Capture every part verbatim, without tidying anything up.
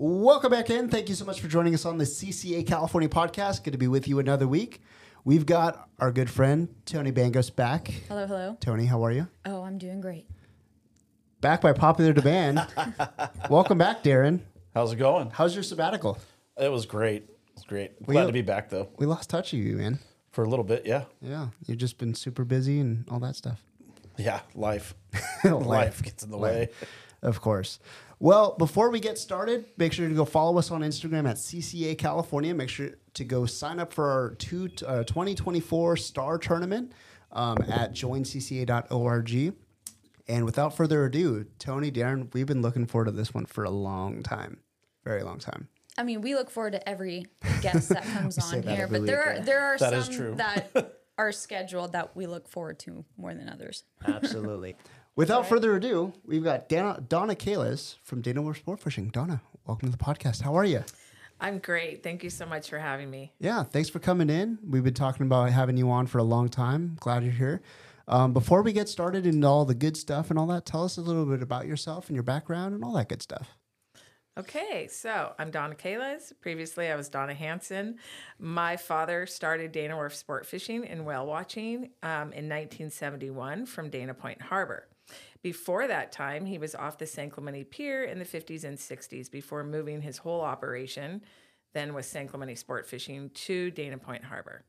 Welcome back in. Thank you so much for joining us on the C C A California podcast. Good to be with you another week. We've got our good friend, Tony Bangos, back. Hello, hello. Tony, how are you? Oh, I'm doing great. Back by popular demand. Welcome back, Darren. How's it going? How's your sabbatical? It was great. It was great. We- Glad to be back, though. We lost touch of you, man. For a little bit, yeah. Yeah, you've just been super busy and all that stuff. Yeah, life. Life. life gets in the way. Of course. Well, before we get started, make sure to go follow us on Instagram at C C A California. Make sure to go sign up for our two, uh, twenty twenty-four Star Tournament um, at join c c a dot org. And without further ado, Tony, Darren, we've been looking forward to this one for a long time. Very long time. I mean, we look forward to every guest that comes say on that here, every but there week, are yeah. there are That is some true. that are scheduled that we look forward to more than others. Absolutely. Without further ado, we've got Dana, Donna Kalis from Dana Wharf Sport Fishing. Donna, welcome to the podcast. How are you? I'm great. Thank you so much for having me. Yeah, thanks for coming in. We've been talking about having you on for a long time. Glad you're here. Um, before we get started into all the good stuff and all that, tell us a little bit about yourself and your background and all that good stuff. Okay, so I'm Donna Kalis. Previously, I was Donna Hansen. My father started Dana Wharf Sport Fishing and Whale Watching um, in nineteen seventy-one from Dana Point Harbor. Before that time, he was off the San Clemente Pier in the fifties and sixties before moving his whole operation, then with San Clemente Sport Fishing, to Dana Point Harbor.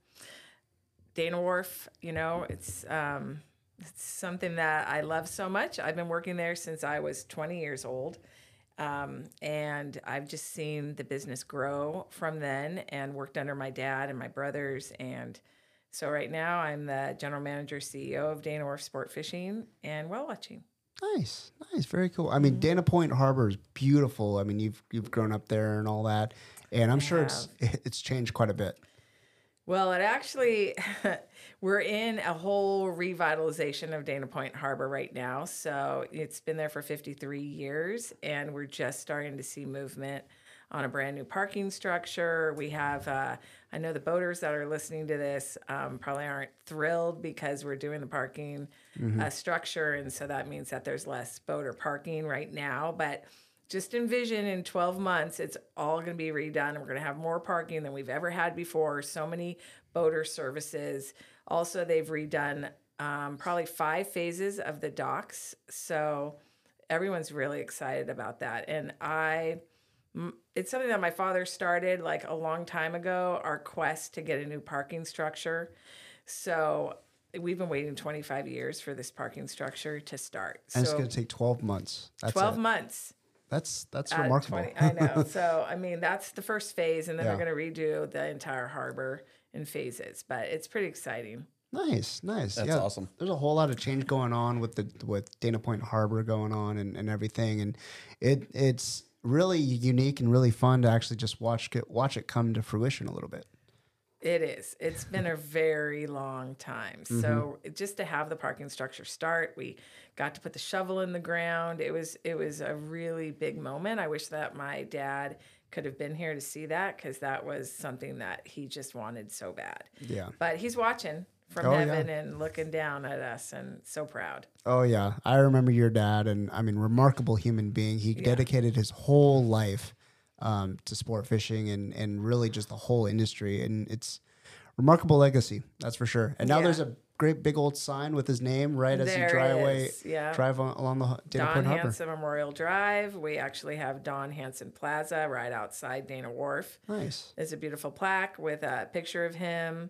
Dana Wharf, you know, it's um, it's something that I love so much. I've been working there since I was twenty years old. Um, and I've just seen the business grow from then and worked under my dad and my brothers. And so right now I'm the general manager, C E O of Dana Wharf Sport Fishing and Whale Watching. Nice, nice, very cool. I mean, Dana Point Harbor is beautiful. I mean, you've you've grown up there and all that, and I'm sure it's it's changed quite a bit. Well, it actually, we're in a whole revitalization of Dana Point Harbor right now. So it's been there for fifty-three years, and we're just starting to see movement on a brand new parking structure. We have, uh, I know the boaters that are listening to this um, probably aren't thrilled because we're doing the parking uh, structure, and so that means that there's less boater parking right now. But just envision in twelve months, it's all going to be redone, and we're going to have more parking than we've ever had before. So many boater services. Also, they've redone um, probably five phases of the docks. So everyone's really excited about that. And I, it's something that my father started like a long time ago, our quest to get a new parking structure. So we've been waiting twenty-five years for this parking structure to start. And so it's going to take twelve months. That's twelve it. months. That's that's out of remarkable. twenty I know. So, I mean, that's the first phase, and then Yeah. they're going to redo the entire harbor in phases. But it's pretty exciting. Nice, nice. That's yeah, awesome. There's a whole lot of change going on with the with Dana Point Harbor going on and, and everything, and it it's really unique and really fun to actually just watch it, watch it come to fruition a little bit. It is. It's been a very long time. So just to have the parking structure start, we got to put the shovel in the ground. It was it was a really big moment. I wish that my dad could have been here to see that, because that was something that he just wanted so bad. Yeah. But he's watching from Oh, heaven yeah. and looking down at us, and so proud. Oh yeah, I remember your dad, and I mean, remarkable human being. He dedicated his whole life um, to sport fishing and and really just the whole industry, and it's remarkable legacy, that's for sure. And now Yeah. there's a great big old sign with his name right as There you drive away, is, yeah. drive on, along the Dana Don Point Harbor. Hansen Memorial Drive. We actually have Don Hansen Plaza right outside Dana Wharf. Nice. There's a beautiful plaque with a picture of him.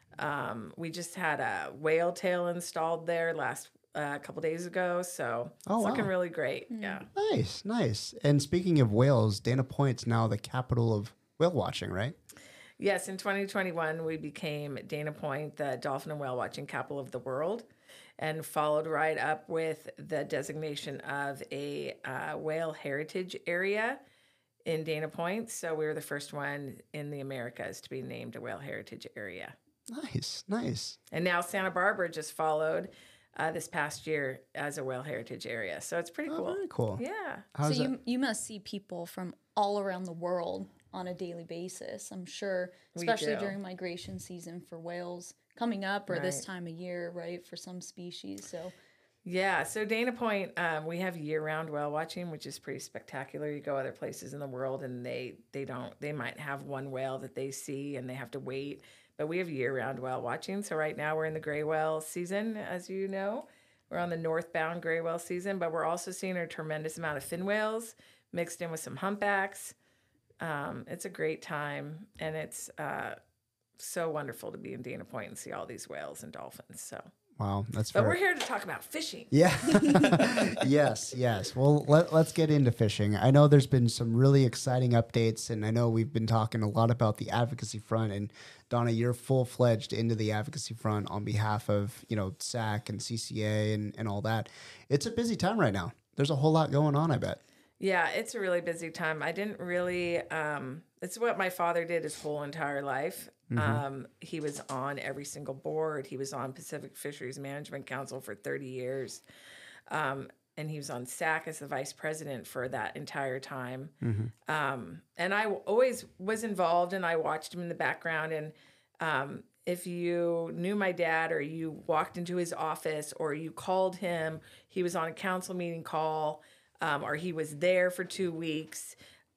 Um, we just had a whale tail installed there last uh, couple days ago, so Oh, it's looking wow. really great. Yeah. Nice, nice. And speaking of whales, Dana Point's now the capital of whale watching, right? Yes, in twenty twenty-one, we became Dana Point, the dolphin and whale watching capital of the world, and followed right up with the designation of a uh, whale heritage area in Dana Point. So we were the first one in the Americas to be named a whale heritage area. Nice, nice. And now Santa Barbara just followed uh, this past year as a whale heritage area. So it's pretty Oh, cool. very cool. Yeah. How's so that? you you must see people from all around the world on a daily basis. I'm sure, We especially do. during migration season for whales coming up, or this Right. time of year, right, for some species. So Yeah, so Dana Point, um, we have year-round whale watching, which is pretty spectacular. You go other places in the world, and they they don't. They might have one whale that they see, and they have to wait. But we have year-round whale watching. So right now we're in the gray whale season, as you know. We're on the northbound gray whale season, but we're also seeing a tremendous amount of fin whales mixed in with some humpbacks. Um, it's a great time, and it's uh, so wonderful to be in Dana Point and see all these whales and dolphins. So. Wow, that's But very... we're here to talk about fishing. Yeah. yes, yes. Well, let, let's get into fishing. I know there's been some really exciting updates, and I know we've been talking a lot about the advocacy front. And Donna, you're full fledged into the advocacy front on behalf of, you know, S A C and C C A and, and all that. It's a busy time right now. There's a whole lot going on, I bet. Yeah, it's a really busy time. I didn't really, um, it's what my father did his whole entire life. Mm-hmm. Um, he was on every single board. He was on Pacific Fisheries Management Council for thirty years. Um, and he was on S A C as the vice president for that entire time. Mm-hmm. Um, and I always was involved, and I watched him in the background. And um, if you knew my dad, or you walked into his office, or you called him, he was on a council meeting call, um, or he was there for two weeks.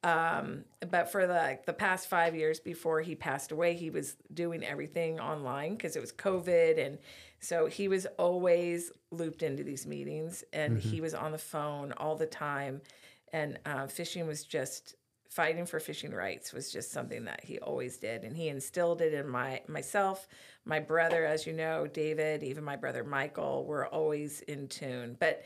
Um, but for the, like, the past five years before he passed away, he was doing everything online because it was COVID. And so he was always looped into these meetings, and mm-hmm. he was on the phone all the time. And uh, fishing was just, fighting for fishing rights was just something that he always did. And he instilled it in my myself, my brother, as you know, David, even my brother Michael, were always in tune. But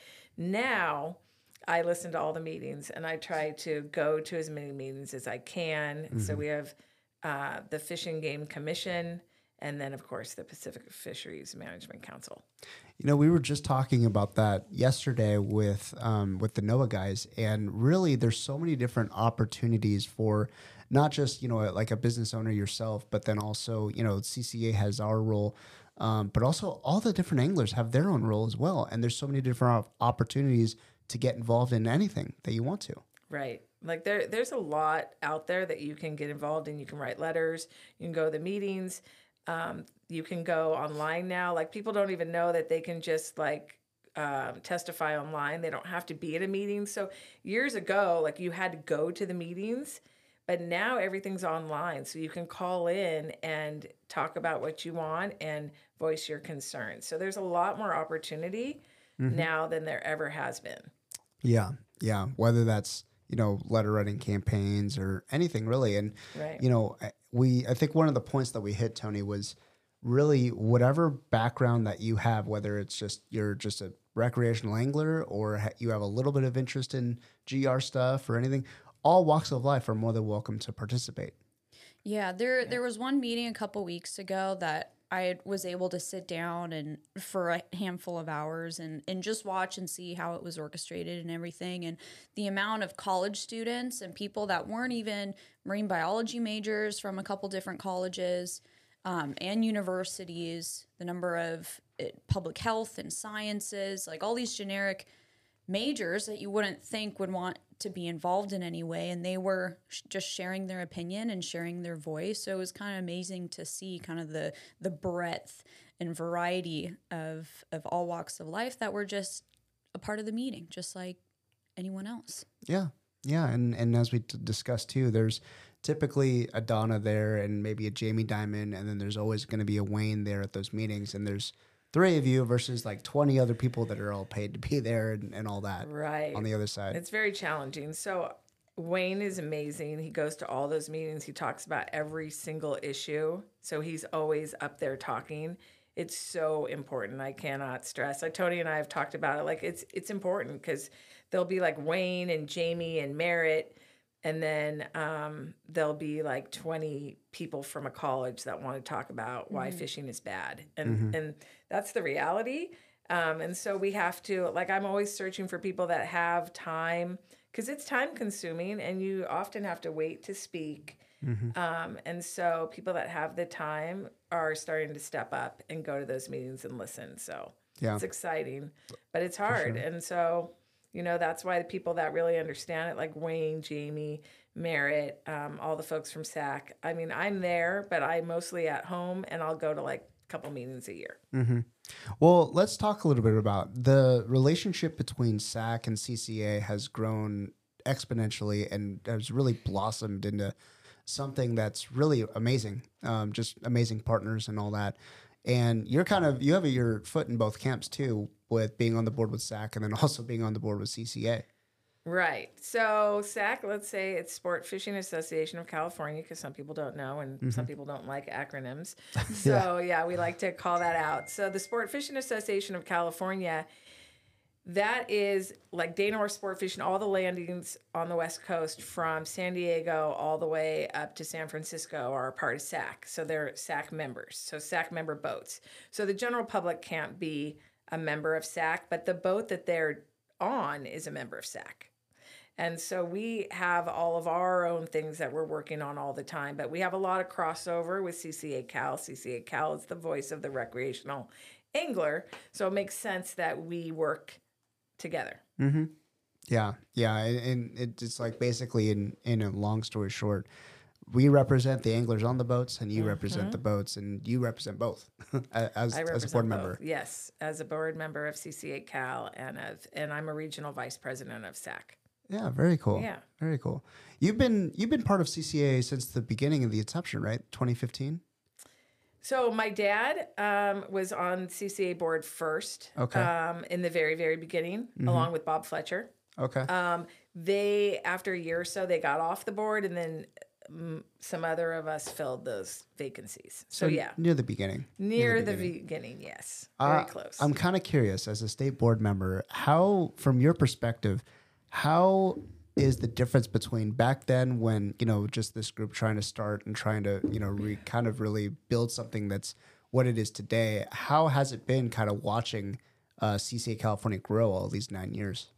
now I listen to all the meetings, and I try to go to as many meetings as I can. Mm-hmm. So we have uh, the Fish and Game Commission, and then, of course, the Pacific Fisheries Management Council. You know, we were just talking about that yesterday with um, with the NOAA guys, and really there's so many different opportunities for not just, you know, like a business owner yourself, but then also, you know, C C A has our role. Um, but also all the different anglers have their own role as well. And there's so many different opportunities to get involved in anything that you want to. Right. Like there, there's a lot out there that you can get involved in. You can write letters. You can go to the meetings. Um, you can go online now. Like people don't even know that they can just like um, testify online. They don't have to be at a meeting. So years ago, like you had to go to the meetings, but now everything's online. So you can call in and talk about what you want and voice your concerns. So there's a lot more opportunity mm-hmm. now than there ever has been. Yeah, yeah. Whether that's, you know, letter writing campaigns or anything really. And, right. you know, we, I think one of the points that we hit, Tony, was really whatever background that you have, whether it's just, you're just a recreational angler or ha- you have a little bit of interest in G R stuff or anything, all walks of life are more than welcome to participate. Yeah, there, yeah. there was one meeting a couple weeks ago that I was able to sit down and for a handful of hours and, and just watch and see how it was orchestrated and everything. And the amount of college students and people that weren't even marine biology majors from a couple different colleges um, and universities, the number of uh, public health and sciences, like all these generic majors that you wouldn't think would want to be involved in any way, and they were sh- just sharing their opinion and sharing their voice. So it was kind of amazing to see kind of the the breadth and variety of of all walks of life that were just a part of the meeting, just like anyone else. Yeah, yeah, and and as we t- discussed too, there's typically a Donna there and maybe a Jamie Dimon, and then there's always going to be a Wayne there at those meetings, and there's three of you versus like twenty other people that are all paid to be there and, and all that. Right. On the other side. It's very challenging. So Wayne is amazing. He goes to all those meetings. He talks about every single issue. So he's always up there talking. It's so important. I cannot stress. Like Tony and I have talked about it. Like it's it's important because there'll be like Wayne and Jamie and Merritt, and then um, there'll be like twenty people from a college that want to talk about why mm-hmm. fishing is bad. And mm-hmm. and that's the reality. Um, and so we have to, like, I'm always searching for people that have time because it's time consuming and you often have to wait to speak. Mm-hmm. Um, and so people that have the time are starting to step up and go to those meetings and listen. So yeah. It's exciting, but it's hard. Sure. And so, you know, that's why the people that really understand it, like Wayne, Jamie, Merritt, um, all the folks from S A C. I mean, I'm there, but I'm mostly at home, and I'll go to like a couple meetings a year. Mm-hmm. Well, let's talk a little bit about the relationship between S A C and C C A has grown exponentially and has really blossomed into something that's really amazing. Um, just amazing partners and all that. And you're kind of you have your foot in both camps too, with being on the board with S A C and then also being on the board with C C A. Right. So S A C, let's say it's Sport Fishing Association of California, because some people don't know and Mm-hmm. some people don't like acronyms. So yeah, we like to call that out. So the Sport Fishing Association of California, that is like Dana Orr Sport Fishing, all the landings on the West Coast from San Diego all the way up to San Francisco are a part of S A C. So they're S A C members. So S A C member boats. So the general public can't be a member of S A C, but the boat that they're on is a member of S A C. And so we have all of our own things that we're working on all the time, but we have a lot of crossover with C C A Cal. C C A Cal is the voice of the recreational angler. So it makes sense that we work together. Mm-hmm. Yeah, yeah, and, and it's like basically, in in a long story short, we represent the anglers on the boats, and you represent the boats, and you represent both as I as a represent board both. member. Yes, as a board member of C C A Cal, and of and I'm a regional vice president of S A C. Yeah, very cool. Yeah. Very cool. You've been you've been part of C C A since the beginning of the inception, right? twenty fifteen. So my dad um, was on C C A board first, Okay. um, in the very, very beginning, along with Bob Fletcher. Okay. Um, they, after a year or so, they got off the board, and then um, some other of us filled those vacancies. So, yeah, near the beginning. near the beginning, yes, very Uh, close. I'm kind of curious, as a state board member, how, from your perspective, how is the difference between back then when, you know, just this group trying to start and trying to, you know, re, kind of really build something that's what it is today? How has it been kind of watching uh, C C A California grow all these nine years?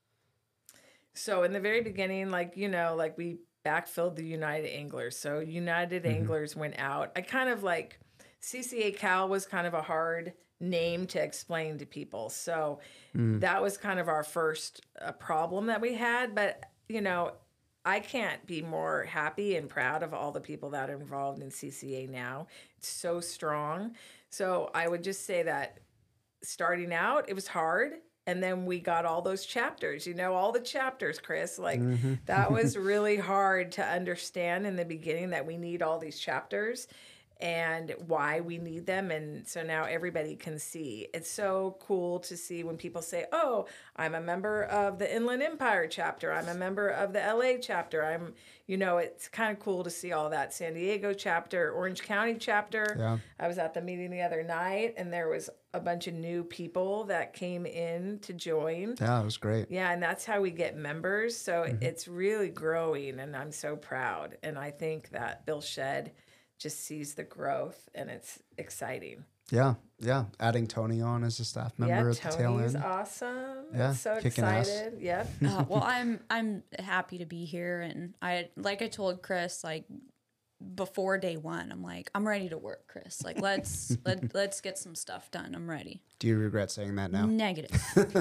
So in the very beginning, like, you know, like we backfilled the United Anglers. So United Anglers went out. I kind of like C C A Cal was kind of a hard name to explain to people. So that was kind of our first uh, problem that we had. But, you know, I can't be more happy and proud of all the people that are involved in C C A now. It's so strong. So I would just say that starting out, it was hard. And then we got all those chapters, you know, all the chapters, Chris. Like that was really hard to understand in the beginning, that we need all these chapters and why we need them. And so now everybody can see. It's so cool to see when people say, oh, I'm a member of the Inland Empire chapter. I'm a member of the L A chapter. I'm, you know, it's kind of cool to see all that. San Diego chapter, Orange County chapter. Yeah. I was at the meeting the other night, and there was a bunch of new people that came in to join. Yeah, it was great. Yeah, and that's how we get members. So it's really growing, and I'm so proud. And I think that Bill Shedd just sees the growth, and it's exciting. Yeah, yeah. Adding Tony on as a staff member Yeah, at the tail Tony's end. awesome. Yeah, I'm so kicking ass. excited. Yep. Uh, well, I'm I'm happy to be here, and I like I told Chris like before day one, I'm like I'm ready to work, Chris. Like let's let let's get some stuff done. I'm ready. Do you regret saying that now? Negative.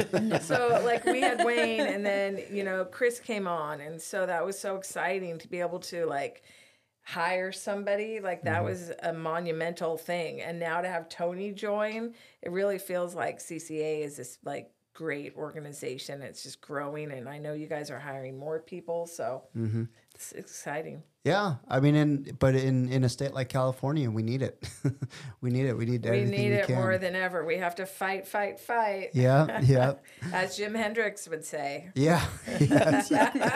So like we had Wayne, and then you know Chris came on, and so that was so exciting to be able to like hire somebody. Like that was a monumental thing. And now to have Tony join, it really feels like C C A is this like great organization. It's just growing, and I know you guys are hiring more people, so it's exciting. Yeah, I mean, in but in, in a state like California, we need it. we need it. We need We everything need we it can. more than ever. We have to fight, fight, fight. Yeah, yeah, As Jim Hendricks would say. yeah. Yes.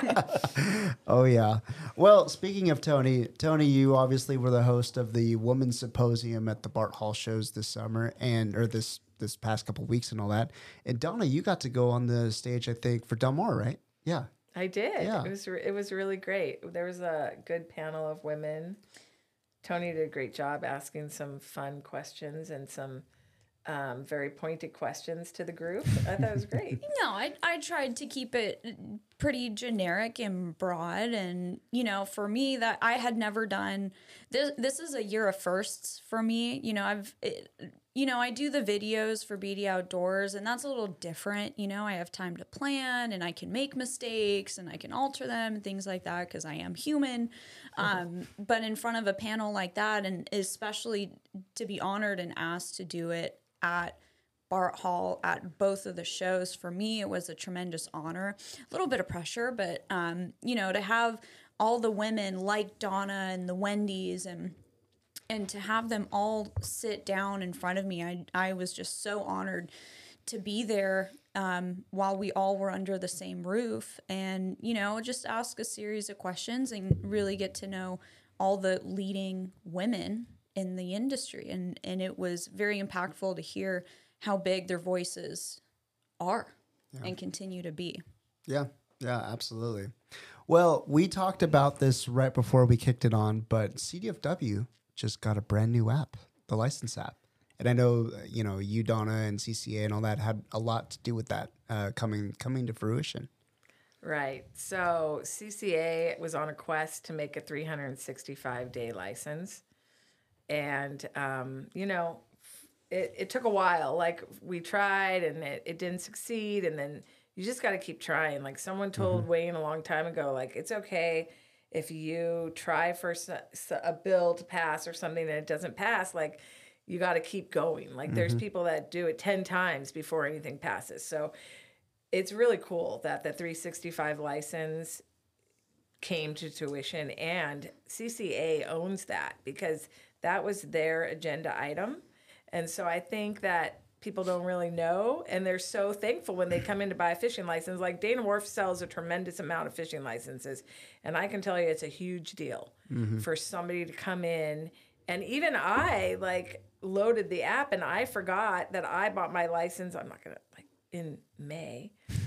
Oh yeah. Well, speaking of Tony, Tony, you obviously were the host of the Women's Symposium at the Bart Hall shows this summer, and or this this past couple weeks and all that. And Donna, you got to go on the stage, I think, for Del Mar, right? Yeah. I did. Yeah. It was re- it was really great. There was a good panel of women. Tony did a great job asking some fun questions and some um, very pointed questions to the group. I thought it was great. No, I I tried to keep it pretty generic and broad, and you know, for me that I had never done this. This is a year of firsts for me. You know, I've. It, You know, I do the videos for B D Outdoors, and that's a little different. You know, I have time to plan, and I can make mistakes, and I can alter them, and things like that, because I am human. Um, but in front of a panel like that, and especially to be honored and asked to do it at Bart Hall at both of the shows. For me, it was a tremendous honor, a little bit of pressure, but um, you know, to have all the women like Donna and the Wendy's and and to have them all sit down in front of me, I I was just so honored to be there um, while we all were under the same roof, and you know, just ask a series of questions and really get to know all the leading women in the industry. And, and it was very impactful to hear how big their voices are yeah. and continue to be. Yeah, yeah, absolutely. Well, we talked about this right before we kicked it on, but C D F W just got a brand new app, the license app. And I know, you know, you, Donna, and C C A and all that had a lot to do with that uh, coming coming to fruition. Right. So C C A was on a quest to make a three hundred sixty-five day license. And, um, you know, it, it took a while. Like, we tried and it, it didn't succeed. And then you just got to keep trying. Like, someone told mm-hmm. Wayne a long time ago, like, it's okay if you try for a bill to pass or something and it doesn't pass. Like, you got to keep going. Like, mm-hmm. there's people that do it ten times before anything passes. So it's really cool that the three sixty-five license came to tuition, and C C A owns that because that was their agenda item. And so I think that people don't really know, and they're so thankful when they come in to buy a fishing license. Like, Dana Wharf sells a tremendous amount of fishing licenses, and I can tell you it's a huge deal mm-hmm. for somebody to come in. And even I, like, loaded the app, and I forgot that I bought my license. I'm not going to, like, in May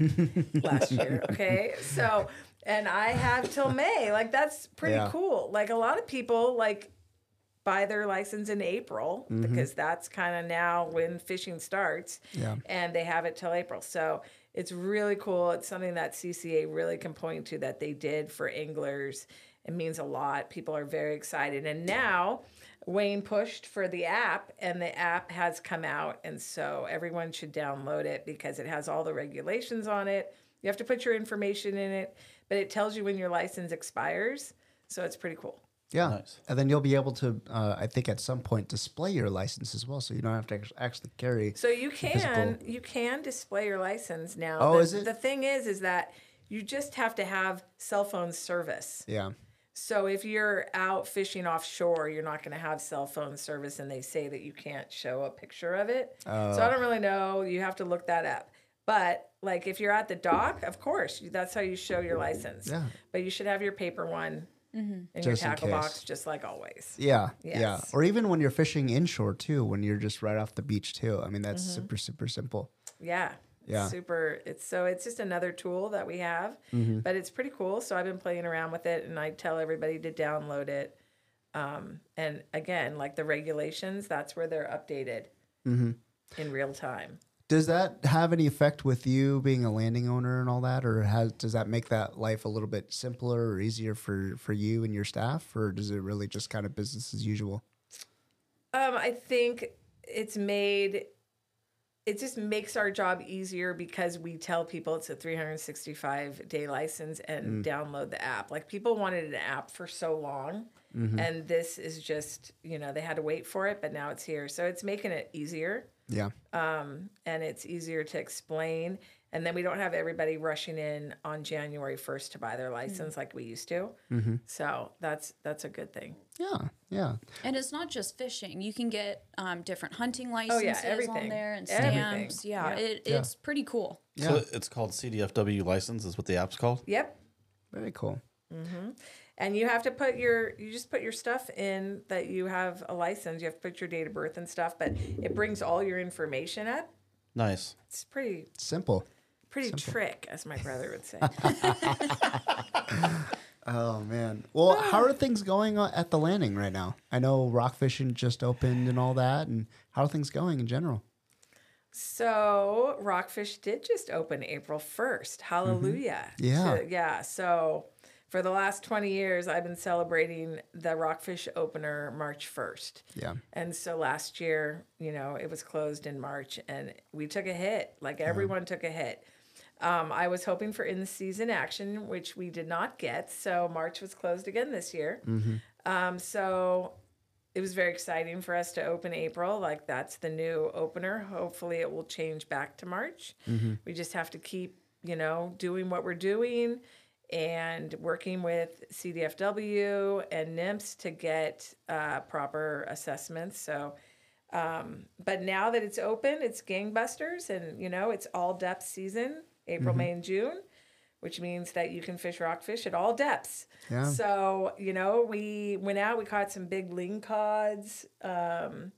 last year, okay? So, and I have till May. Like, that's pretty yeah. cool. Like, a lot of people, like, buy their license in April mm-hmm. because that's kind of now when fishing starts. Yeah. And they have it till April. So it's really cool. It's something that C C A really can point to that they did for anglers. It means a lot. People are very excited. And now Wayne pushed for the app, and the app has come out. And so everyone should download it because it has all the regulations on it. You have to put your information in it, but it tells you when your license expires. So it's pretty cool. Yeah, nice. And then you'll be able to, uh, I think, at some point display your license as well, so you don't have to actually carry. So you can physical... you can display your license now. Oh, the, is it? The thing is, is that you just have to have cell phone service. Yeah. So if you're out fishing offshore, you're not going to have cell phone service, and they say that you can't show a picture of it. Uh, so I don't really know. You have to look that up. But like if you're at the dock, of course, that's how you show your license. Yeah. But you should have your paper one. Mm-hmm. In just your tackle box, just like always. Yeah, yes. yeah. Or even when you're fishing inshore too, when you're just right off the beach too. I mean, that's mm-hmm. super, super simple. Yeah, yeah. Super. It's so it's just another tool that we have, mm-hmm. but it's pretty cool. So I've been playing around with it, and I tell everybody to download it. Um, and again, like the regulations, that's where they're updated mm-hmm. in real time. Does that have any effect with you being a landing owner and all that, or has, does that make that life a little bit simpler or easier for, for you and your staff, or does it really just kind of business as usual? Um, I think it's made, it just makes our job easier because we tell people it's a three hundred sixty-five day license and mm. download the app. Like, people wanted an app for so long, mm-hmm. and this is just, you know, they had to wait for it, but now it's here. So it's making it easier. Yeah. Um, and it's easier to explain. And then we don't have everybody rushing in on January first to buy their license mm-hmm. like we used to. Mm-hmm. So that's that's a good thing. Yeah, yeah. And it's not just fishing. You can get um, different hunting licenses oh, yeah, on there and stamps. Yeah, yeah. It, it's yeah. pretty cool. Yeah. So it's called C D F W license is what the app's called? Yep. Very cool. Mm-hmm. And you have to put your, you just put your stuff in that you have a license. You have to put your date of birth and stuff, but it brings all your information up. Nice. It's pretty simple. Pretty simple. trick, as my brother would say. Oh, man. Well, how are things going at the landing right now? I know rock fishing just opened and all that. And how are things going in general? So Rockfish did just open April first. Hallelujah. Mm-hmm. Yeah. So, yeah. So for the last twenty years, I've been celebrating the Rockfish opener March first. Yeah. And so last year, you know, it was closed in March, and we took a hit. Like, everyone yeah. took a hit. Um, I was hoping for in-season action, which we did not get. So March was closed again this year. Mm-hmm. Um, so it was very exciting for us to open April. Like that's the new opener. Hopefully it will change back to March. Mm-hmm. We just have to keep, you know, doing what we're doing and working with C D F W and N I M S to get uh, proper assessments. So, um, but now that it's open, it's gangbusters, and you know, it's all depth season, April, mm-hmm. May, and June, which means that you can fish rockfish at all depths. Yeah. So, you know, we went out, we caught some big lingcods, um,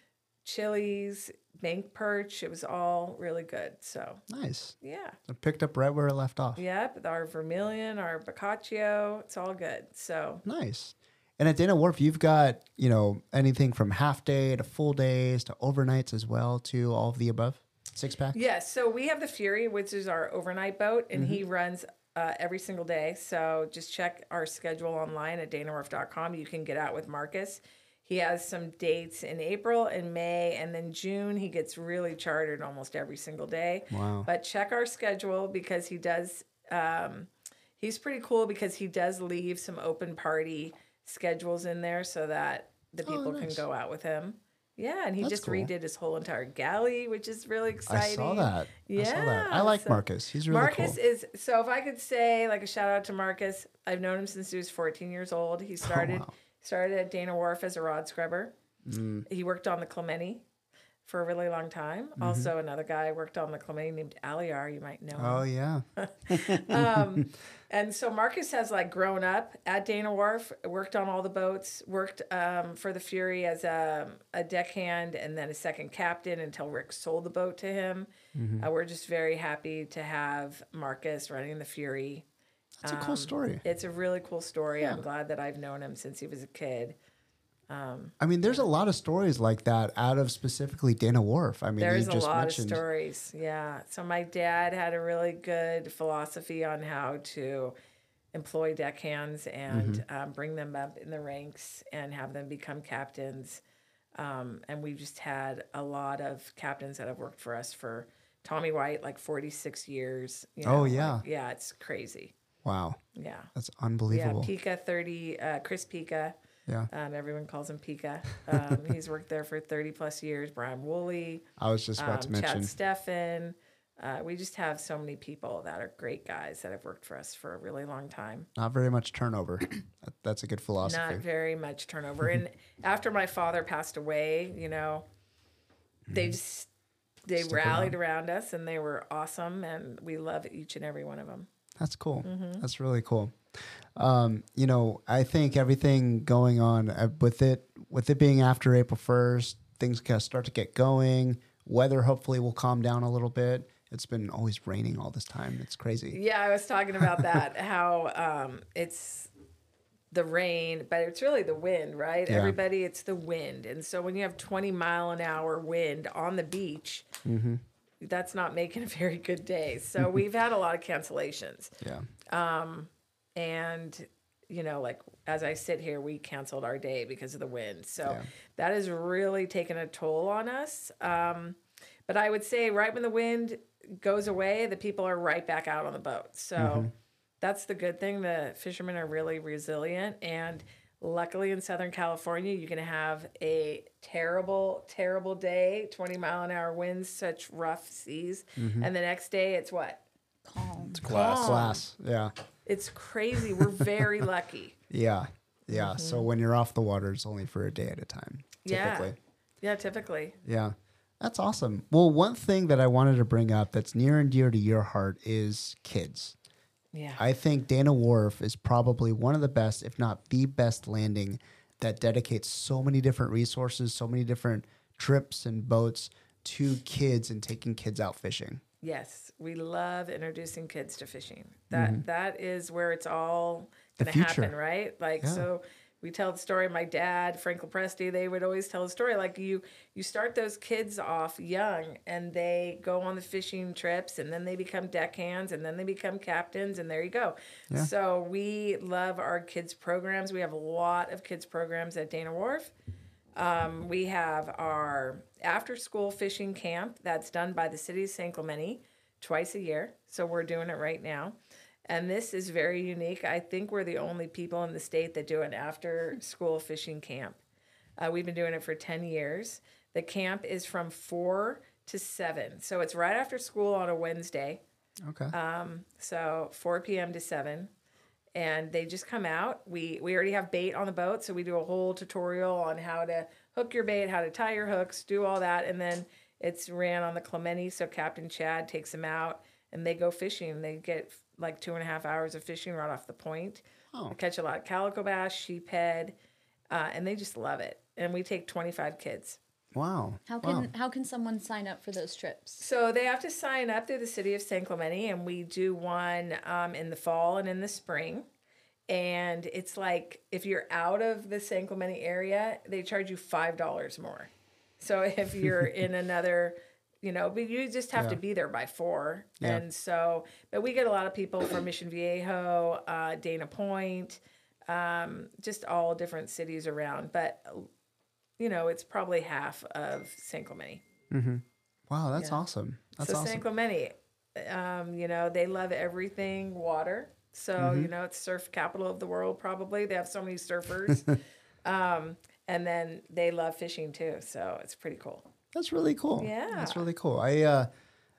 chilies, bank perch. It was all really good. So nice. Yeah. I picked up right where it left off. Yep. Our vermilion, our boccaccio, it's all good. So nice. And at Dana Wharf, you've got, you know, anything from half day to full days to overnights as well, to all of the above? Six pack? Yes. So we have the Fury, which is our overnight boat, and mm-hmm. he runs uh, every single day. So just check our schedule online at dana wharf dot com. You can get out with Marcus. He has some dates in April and May, and then June he gets really chartered almost every single day. Wow. But check our schedule because he does, um, he's pretty cool because he does leave some open party schedules in there so that the people oh, nice. can go out with him. Yeah, and he That's just cool. redid his whole entire galley, which is really exciting. I saw that. Yeah, I saw that. I like so Marcus. He's really Marcus cool. is, so if I could say, like a shout out to Marcus, I've known him since he was fourteen years old. He started... Oh, wow. Started at Dana Wharf as a rod scrubber. Mm. He worked on the Clemente for a really long time. Mm-hmm. Also, another guy worked on the Clemente named Aliar. You might know him. Oh, yeah. um, and so Marcus has like grown up at Dana Wharf, worked on all the boats, worked um, for the Fury as a, a deckhand and then a second captain until Rick sold the boat to him. Mm-hmm. Uh, we're just very happy to have Marcus running the Fury. That's a cool um, story. It's a really cool story. Yeah. I'm glad that I've known him since he was a kid. Um, I mean, there's a lot of stories like that out of specifically Dana Wharf. I mean, there's you a just lot mentioned... of stories. Yeah. So my dad had a really good philosophy on how to employ deckhands and mm-hmm. um, bring them up in the ranks and have them become captains. Um, and we've just had a lot of captains that have worked for us for Tommy White, like forty-six years. You know, oh, yeah. Like, yeah, it's crazy. Wow. Yeah. That's unbelievable. Yeah, Pika thirty, uh, Chris Pika. Yeah. Um, everyone calls him Pika. Um, he's worked there for thirty plus years. Brian Woolley. I was just about um, to mention. Chad Steffen. Uh, we just have so many people that are great guys that have worked for us for a really long time. Not very much turnover. That's a good philosophy. Not very much turnover. And after my father passed away, you know, they just, they Stick rallied around. around us and they were awesome. And we love each and every one of them. That's cool. Mm-hmm. That's really cool. Um, you know, I think everything going on uh, with it, with it being after April first, things kind of start to get going. Weather hopefully will calm down a little bit. It's been always raining all this time. It's crazy. Yeah, I was talking about that, how um, it's the rain, but it's really the wind, right? Yeah. Everybody, it's the wind. And so when you have twenty mile an hour wind on the beach, mm-hmm. that's not making a very good day. So we've had a lot of cancellations. Yeah. Um, and, you know, like as I sit here, we canceled our day because of the wind. So yeah. that has really taken a toll on us. Um, but I would say right when the wind goes away, the people are right back out on the boat. So mm-hmm. that's the good thing. The fishermen are really resilient. And luckily in Southern California, you can have a terrible, terrible day, twenty mile an hour winds, such rough seas. Mm-hmm. And the next day it's what? Calm. It's glass. Calm. Glass. Yeah. It's crazy. We're very lucky. Yeah. Yeah. Mm-hmm. So when you're off the water, it's only for a day at a time. Typically. Yeah. Yeah, typically. Yeah. That's awesome. Well, one thing that I wanted to bring up that's near and dear to your heart is kids. Yeah. I think Dana Wharf is probably one of the best, if not the best landing that dedicates so many different resources, so many different trips and boats to kids and taking kids out fishing. Yes, we love introducing kids to fishing. That mm-hmm. that is where it's all the going to happen, right? Like yeah. so we tell the story. My dad, Frank Lopresti, they would always tell the story. Like you, you start those kids off young, and they go on the fishing trips, and then they become deckhands, and then they become captains, and there you go. Yeah. So we love our kids programs. We have a lot of kids programs at Dana Wharf. Um, we have our after-school fishing camp that's done by the city of San Clemente twice a year. So we're doing it right now. And this is very unique. I think we're the only people in the state that do an after-school fishing camp. Uh, we've been doing it for ten years. The camp is from four to seven. So it's right after school on a Wednesday. Okay. Um, so four p.m. to seven. And they just come out. We we already have bait on the boat, so we do a whole tutorial on how to hook your bait, how to tie your hooks, do all that. And then it's ran on the Clemente, so Captain Chad takes them out, and they go fishing. They get like two and a half hours of fishing right off the point. Oh. They catch a lot of calico bass, sheephead, uh, and they just love it. And we take twenty-five kids. Wow. How can Wow. how can someone sign up for those trips? So they have to sign up through the city of San Clemente, and we do one um, in the fall and in the spring. And it's like if you're out of the San Clemente area, they charge you five dollars more. So if you're in another, you know, but you just have Yeah. to be there by four. Yeah. And so, but we get a lot of people from Mission Viejo, uh, Dana Point, um, just all different cities around. But you know, it's probably half of San Clemente. Wow, that's Yeah. awesome. That's so awesome. San Clemente, um, you know, they love everything water. So, Mm-hmm. you know, it's surf capital of the world, probably. They have so many surfers. um, and then they love fishing too. So it's pretty cool. That's really cool. Yeah. That's really cool. I uh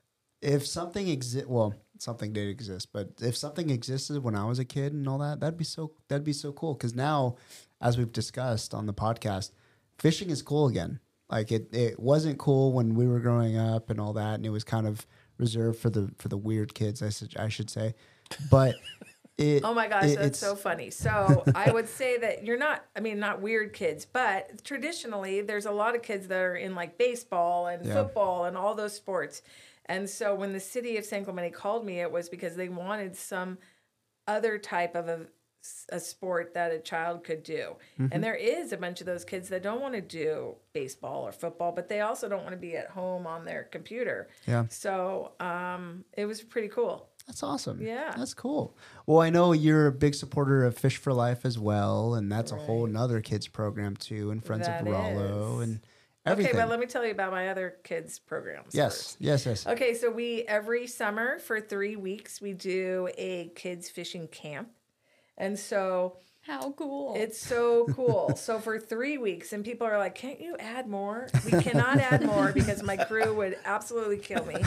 if something exist well, something did exist, but if something existed when I was a kid and all that, that'd be so that'd be so cool cuz now as we've discussed on the podcast, fishing is cool again. Like it it wasn't cool when we were growing up and all that, and it was kind of reserved for the for the weird kids, I should I should say. But it Oh my gosh, it- that's it's- so funny. So I would say that you're not, I mean, not weird kids, but traditionally there's a lot of kids that are in like baseball and Yeah. football and all those sports. And so when the city of San Clemente called me, it was because they wanted some other type of a, a sport that a child could do. Mm-hmm. And there is a bunch of those kids that don't want to do baseball or football, but they also don't want to be at home on their computer. Yeah. So um, it was pretty cool. That's awesome. Yeah. That's cool. Well, I know you're a big supporter of Fish for Life as well, and that's a whole nother kids program too, and Friends That of Rollo is. and everything. Okay, but let me tell you about my other kids' programs. yes, first. yes, yes. Okay, so we every summer for three weeks we do a kids fishing camp, and so How cool. it's so cool. So for three weeks, and people are like, "Can't you add more?" We cannot add more because my crew would absolutely kill me.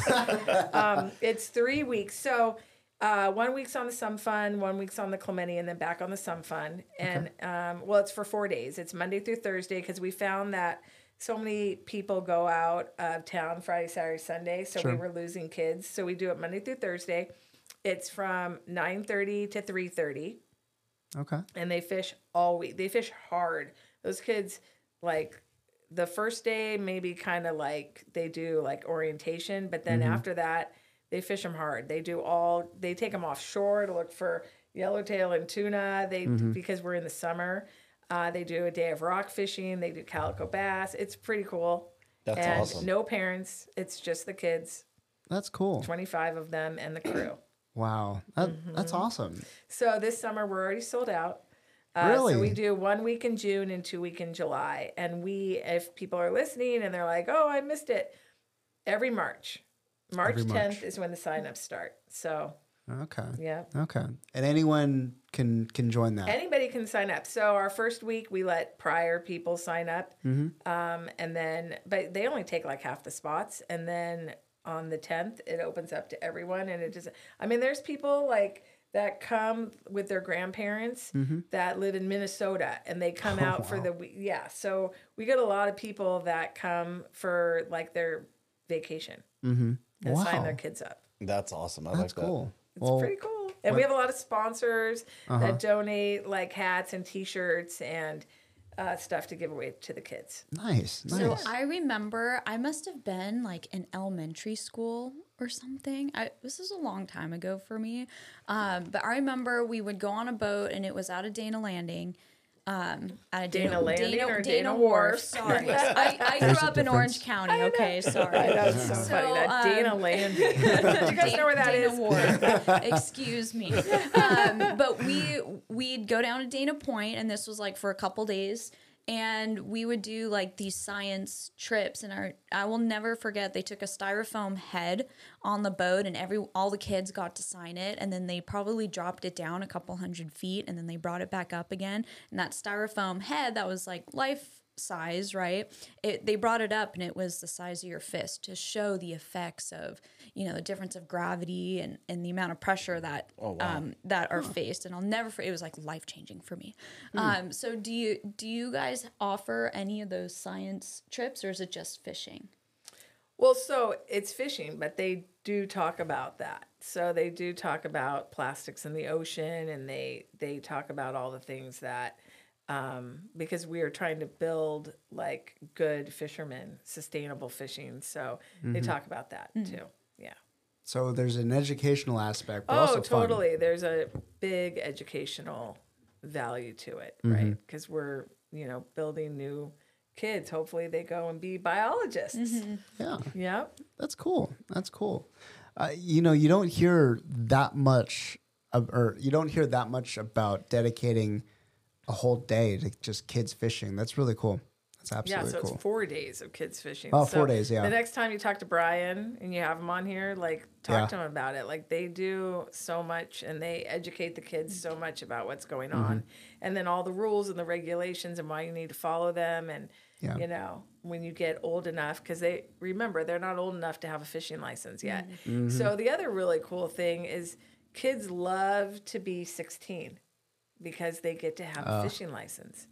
Um, it's three weeks, so. Uh, one week's on the Sum Fun, one week's on the Clemente, and then back on the Sum Fun. And um, well, it's for four days. It's Monday through Thursday because we found that so many people go out of town Friday, Saturday, Sunday, so Sure. we were losing kids. So we do it Monday through Thursday. It's from nine thirty to three thirty, Okay. and they fish all week. They fish hard. Those kids, like the first day, maybe kind of like they do like orientation, but then after that, they fish them hard. They do all, they take them offshore to look for yellowtail and tuna. They, because we're in the summer, uh, they do a day of rock fishing. They do calico bass. It's pretty cool. That's and awesome. no parents. It's just the kids, That's cool. twenty-five of them and the crew. Wow. That, Mm-hmm. That's awesome. So this summer we're already sold out. Uh, Really? So we do one week in June and two week in July. And we, if people are listening and they're like, oh, I missed it, every March. March Every March. tenth is when the signups start. So Okay. yeah. Okay. And anyone can can join that. Anybody can sign up. So our first week we let prior people sign up, Mm-hmm. um, and then but they only take like half the spots, and then on the tenth it opens up to everyone, and it just I mean there's people like that come with their grandparents that live in Minnesota, and they come Mm-hmm. Oh, out for wow. the week. Yeah, so we get a lot of people that come for like their vacation Mm-hmm. and Wow. sign their kids up. That's awesome. I That's like cool. It's Well, pretty cool. And we have a lot of sponsors Uh-huh. that donate like hats and T-shirts and uh, stuff to give away to the kids. nice. So Nice. I remember I must have been like in elementary school or something. I, this is a long time ago for me. Um, but I remember we would go on a boat and it was out of Dana Landing. Um, at a Dana Landing Dana, or Dana Dana Wharf. Wharf? Sorry. I, I There's grew a up in Orange difference. County. Okay, sorry. That's so, So, funny. That um, Dana Landing. Do you guys know where that Dana is? Wharf. Excuse me. Um, but we we'd go down to Dana Point, and this was like for a couple days, and we would do like these science trips. And our I will never forget. They took a styrofoam head on the boat, and every all the kids got to sign it, and then they probably dropped it down a couple hundred feet, and then they brought it back up again. And that styrofoam head that was like life size, right? It, they brought it up and it was the size of your fist to show the effects of, you know, the difference of gravity and, and the amount of pressure that Oh, wow. um, that are faced. And I'll never, for- it was like life changing for me. Um, so do you do you guys offer any of those science trips, or is it just fishing? Well, so it's fishing, but they do talk about that. So they do talk about plastics in the ocean, and they they talk about all the things that um, because we are trying to build like good fishermen, sustainable fishing. So they talk about that too. Yeah. So there's an educational aspect, but Oh, also fun. totally. There's a big educational value to it, right? Because we're you know building new kids. Hopefully, they go and be biologists. Yeah. Yep. That's cool. That's cool. Uh, you know, you don't hear that much, of, or you don't hear that much about dedicating a whole day to just kids fishing. That's really cool. That's Yeah, absolutely so cool. it's four days of kids fishing. Oh, So four days, yeah. The next time you talk to Brian and you have him on here, like talk Yeah. to him about it. Like they do so much and they educate the kids so much about what's going Mm-hmm. on. And then all the rules and the regulations and why you need to follow them. And, Yeah. you know, when you get old enough, because they remember they're not old enough to have a fishing license yet. Mm-hmm. So the other really cool thing is kids love to be sixteen because they get to have a fishing license.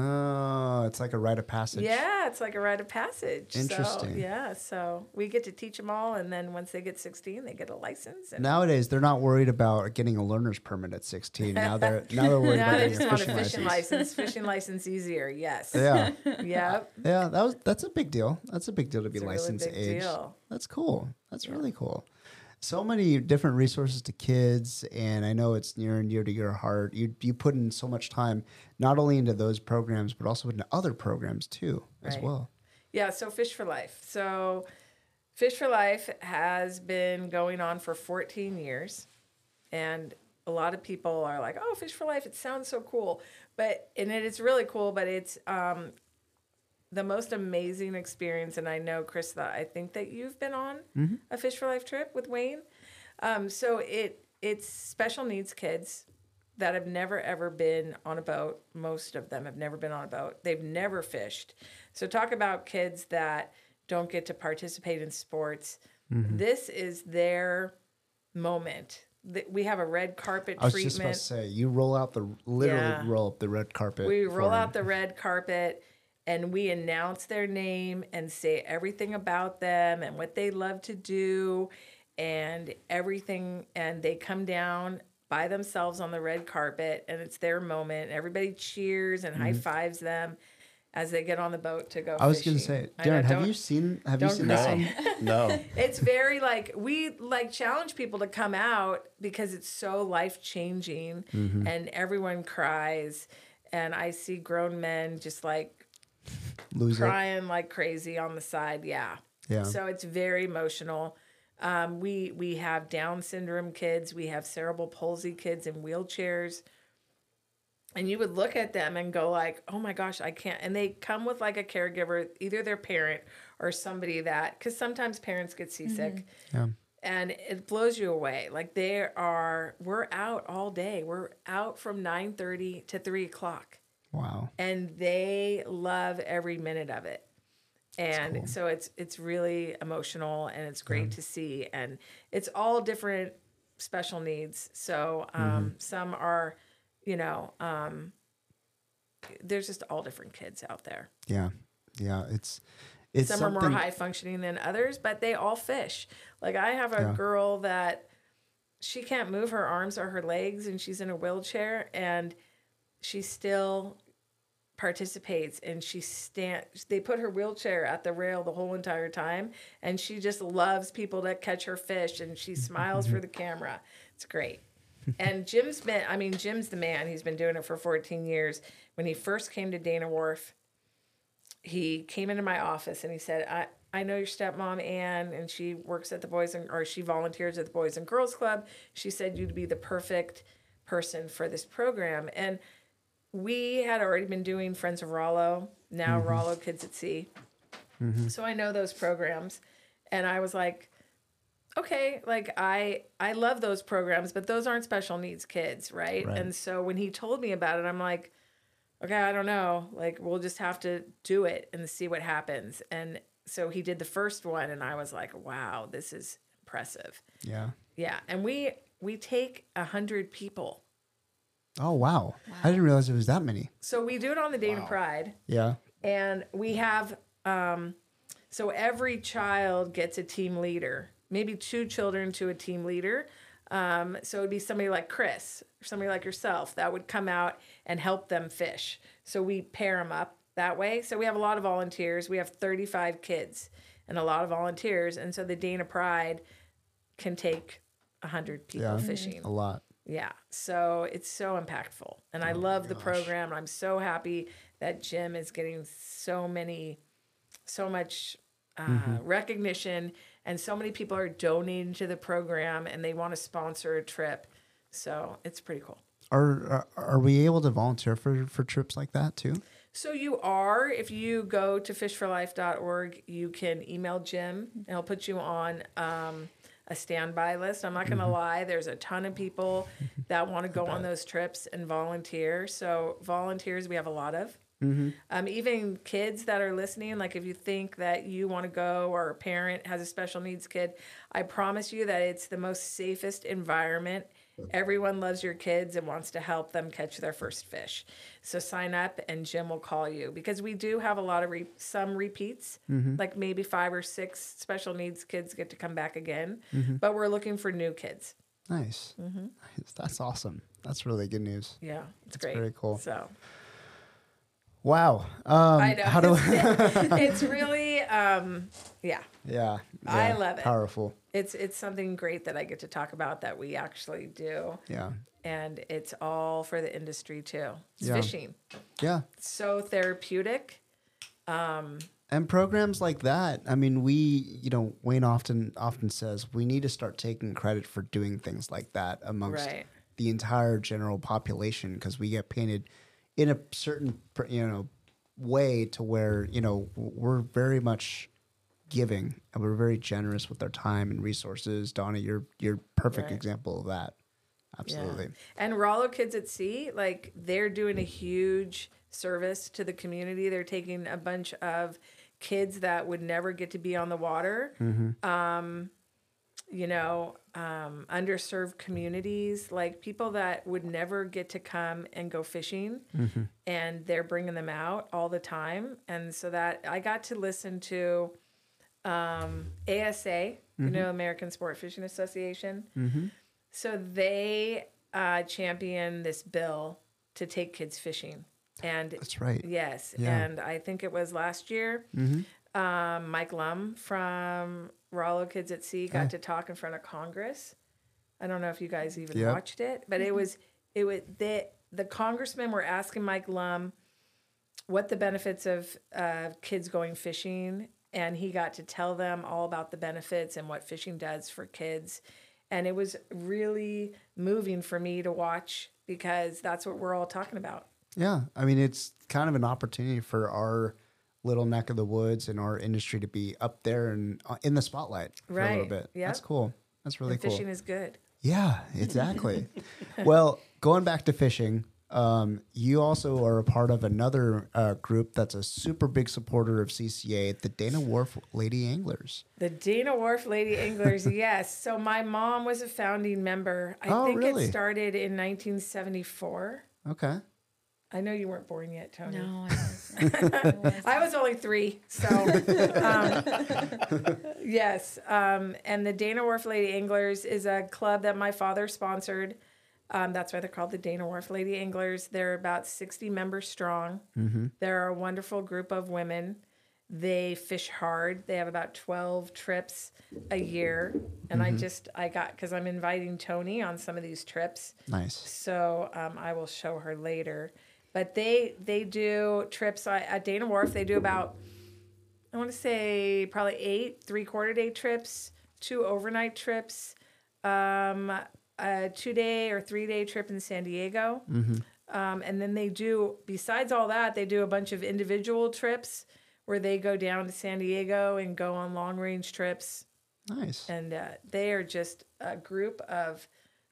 Oh, it's like a rite of passage. Yeah, it's like a rite of passage. Interesting. So, yeah, so we get to teach them all, and then once they get sixteen, they get a license. And Nowadays, they're not worried about getting a learner's permit at sixteen. Now they're now they're worried now about they getting just a want a fishing fishing license. license. Fishing license easier, yes. Yeah, Yep. yeah. That was that's a big deal. That's a big deal to be It's a really licensed big age. deal. That's cool. That's really cool. So many different resources to kids, and I know it's near and dear to your heart. You you put in so much time, not only into those programs, but also into other programs too, as Right. well. Yeah, so Fish for Life. So Fish for Life has been going on for fourteen years. And a lot of people are like, oh, Fish for Life, it sounds so cool. But, and it is really cool, but it's um, the most amazing experience. And I know, Chris, that I think that you've been on a Fish for Life trip with Wayne. Um, so it it's special needs kids that have never ever been on a boat. Most of them have never been on a boat. They've never fished. So talk about kids that don't get to participate in sports. This is their moment. Th- We have a red carpet I was just about treatment. to say, you roll out the literally Yeah. roll up the red carpet. We for roll them. out the red carpet and we announce their name and say everything about them and what they love to do and everything. And they come down by themselves on the red carpet and it's their moment. Everybody cheers and high fives them as they get on the boat to go Mm-hmm. I was fishing. going to say, I know, Darren, have don't- you seen have you don't seen cry. this? No, no. It's very like we like challenge people to come out because it's so life changing Mm-hmm. and everyone cries and I see grown men just like Lose it. crying like crazy on the side. Yeah. Yeah. So it's very emotional. Um, we we have Down syndrome kids, we have cerebral palsy kids in wheelchairs. And you would look at them and go like, "Oh my gosh, I can't." And they come with like a caregiver, either their parent or somebody that, because sometimes parents get seasick, Yeah. and it blows you away. Like they are, we're out all day. We're out from nine thirty to three o'clock, Wow. and they love every minute of it. And cool. so it's it's really emotional, and it's great to see. And it's all different special needs. So um, Mm-hmm. some are, you know, um, there's just all different kids out there. Yeah. Yeah. It's it's Some something. are more high functioning than others, but they all fish. Like I have a Yeah. girl that she can't move her arms or her legs and she's in a wheelchair and she still participates and she stand they put her wheelchair at the rail the whole entire time and she just loves people to catch her fish and she smiles for the camera. It's great. And Jim's been I mean Jim's the man. He's been doing it for fourteen years. When he first came to Dana Wharf, he came into my office and he said, I, I know your stepmom, Ann, and she works at the Boys and or she volunteers at the Boys and Girls Club. She said you'd be the perfect person for this program. And we had already been doing Friends of Rollo, now Rollo Kids at Sea. So I know those programs. And I was like, okay, like I I love those programs, but those aren't special needs kids, right? Right. And so when he told me about it, I'm like, okay, I don't know. Like, we'll just have to do it and see what happens. And so he did the first one, and I was like, wow, this is impressive. Yeah. Yeah. And we, we take a hundred people. Oh, wow. I didn't realize there was that many. So we do it on the Dana Pride. Yeah. And we have, um, so every child gets a team leader, maybe two children to a team leader. Um, so it'd be somebody like Chris or somebody like yourself that would come out and help them fish. So we pair them up that way. So we have a lot of volunteers. We have thirty-five kids and a lot of volunteers. And so the Dana Pride can take one hundred people Yeah. fishing. A lot. Yeah. So it's so impactful. And I love the program. I'm so happy that Jim is getting so many, so much uh, recognition, and so many people are donating to the program and they want to sponsor a trip. So it's pretty cool. Are, are are we able to volunteer for, for trips like that too? So you are, if you go to fish for life dot org, you can email Jim and he'll put you on um, a standby list. I'm not going to lie, there's a ton of people that want to go on those trips and volunteer. So volunteers, we have a lot of. Mm-hmm. Um, even kids that are listening, like if you think that you want to go or a parent has a special needs kid, I promise you that it's the most safest environment. Everyone loves your kids and wants to help them catch their first fish. So sign up and Jim will call you, because we do have a lot of re- some repeats, Mm-hmm. like maybe five or six special needs kids get to come back again, Mm-hmm. but we're looking for new kids. Nice. Mm-hmm. Nice. That's awesome. That's really good news. Yeah, it's That's great. very cool. So Wow. Um, I know. How do It's really, um, yeah. yeah, I yeah, love it. Powerful. It's it's something great that I get to talk about that we actually do, Yeah. and it's all for the industry too. It's Yeah. fishing, Yeah. it's so therapeutic. Um, And programs like that, I mean, we, you know, Wayne often often says we need to start taking credit for doing things like that amongst Right. the entire general population, because we get painted in a certain, pr- you know, way to where, you know, we're very much giving and we're very generous with our time and resources. Donna, you're you're a perfect Right. example of that. Absolutely. Yeah. And Rollo Kids at Sea, like they're doing a huge service to the community. They're taking a bunch of kids that would never get to be on the water, Mm-hmm. um, you know, um, underserved communities, like people that would never get to come and go fishing, Mm-hmm. and they're bringing them out all the time. And so that I got to listen to um, A S A, you know, American Sport Fishing Association. Mm-hmm. So they uh, champion this bill to take kids fishing. And That's right. yes, Yeah. and I think it was last year. Mm-hmm. Um, Mike Lum from Rollo Kids at Sea got Yeah. to talk in front of Congress. I don't know if you guys even Yep. watched it, but it was it was the the congressmen were asking Mike Lum what the benefits of uh, kids going fishing, and he got to tell them all about the benefits and what fishing does for kids. And it was really moving for me to watch, because that's what we're all talking about. Yeah, I mean, it's kind of an opportunity for our little neck of the woods and our industry to be up there and uh, in the spotlight for a little Right. bit. Yep. That's cool. That's really And cool. fishing is good. Yeah, exactly. Well, going back to fishing, um, you also are a part of another uh, group that's a super big supporter of C C A, the Dana Wharf Lady Anglers. The Dana Wharf Lady Anglers, yes. So my mom was a founding member. I Oh, think really? it started in nineteen seventy-four. Okay. I know you weren't born yet, Tony. No, I wasn't. I wasn't. I was only three, so um, yes. Um, and the Dana Wharf Lady Anglers is a club that my father sponsored. Um, that's why they're called the Dana Wharf Lady Anglers. They're about sixty members strong. Mm-hmm. They're a wonderful group of women. They fish hard. They have about twelve trips a year. And I just, I got, because I'm inviting Tony on some of these trips. Nice. So um, I will show her later. But they they do trips at at Dana Wharf. They do about, I want to say probably eight three quarter day trips, two overnight trips, um, a two day or three day trip in San Diego. Mm-hmm. Um, and then they do, besides all that, they do a bunch of individual trips where they go down to San Diego and go on long range trips. Nice. And uh, they are just a group of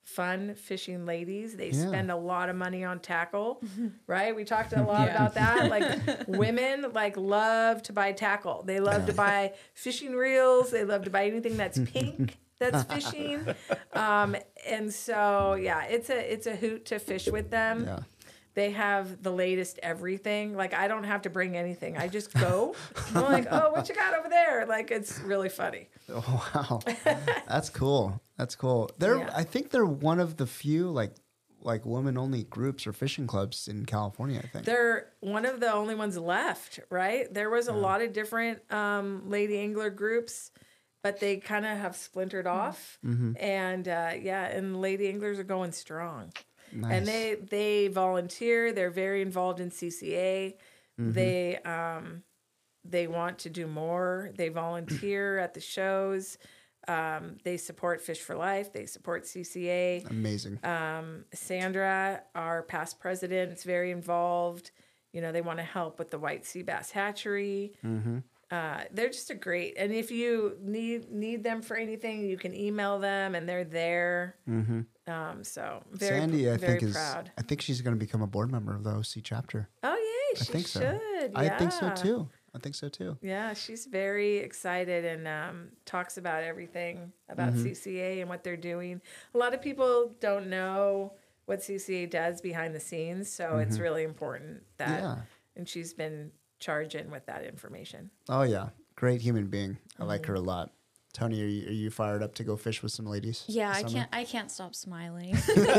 fun fishing ladies. They Yeah. spend a lot of money on tackle, right? We talked a lot about that. Like women like love to buy tackle. They love to buy fishing reels. They love to buy anything that's pink that's fishing. Um, and so yeah, it's a it's a hoot to fish with them. Yeah. They have the latest everything. Like I don't have to bring anything. I just go. I'm like, oh, what you got over there? Like it's really funny. Oh, wow. That's cool. That's cool. They're Yeah. I think they're one of the few like like women only groups or fishing clubs in California, I think. They're one of the only ones left, right? There was a lot of different um, lady angler groups, but they kind of have splintered off. And uh, yeah, and lady anglers are going strong. Nice. And they they volunteer. They're very involved in C C A. They um, they want to do more. They volunteer at the shows. Um, they support Fish for Life. They support C C A. Amazing. Um, Sandra, our past president, is very involved. You know, they want to help with the White Sea Bass Hatchery. Uh, they're just a great. And if you need need them for anything, you can email them, and they're there. Um, so very, Sandy, I very think is proud. I think she's going to become a board member of the O C chapter. Oh yay, I she think so. should. I think so yeah. too. I think so too. Yeah, she's very excited and um, talks about everything about Mm-hmm. C C A and what they're doing. A lot of people don't know what C C A does behind the scenes, so it's really important that. Mm-hmm. Yeah. And she's been charging with that information. Oh yeah, great human being. I like her a lot. Tony, are you, are you fired up to go fish with some ladies? Yeah, this I summer? can't. I can't stop smiling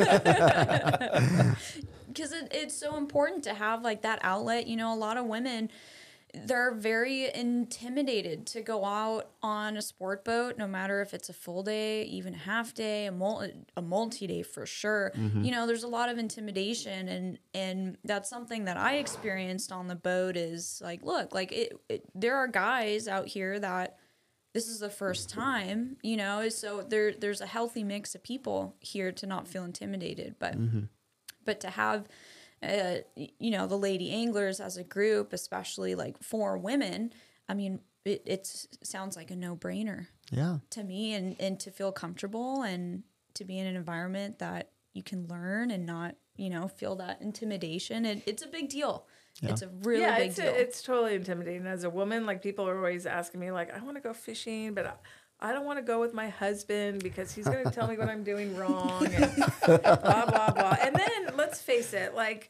because it, it's so important to have like that outlet. You know, a lot of women, they're very intimidated to go out on a sport boat, no matter if it's a full day, even a half day, a mul- a multi day for sure. You know, there's a lot of intimidation, and and that's something that I experienced on the boat. Is like, look, like it, it there are guys out here that. This is the first time, you know, so there there's a healthy mix of people here to not feel intimidated, but but to have, uh, you know, the lady anglers as a group, especially like for women, I mean, it it's, sounds like a no brainer Yeah. to me, and and to feel comfortable and to be in an environment that you can learn and not, you know, feel that intimidation. It, it's a big deal. It's a really yeah, big it's deal. A, it's totally intimidating as a woman. Like people are always asking me, like, I want to go fishing, but I, I don't want to go with my husband because he's going to tell me what I'm doing wrong and blah blah blah. And then let's face it, like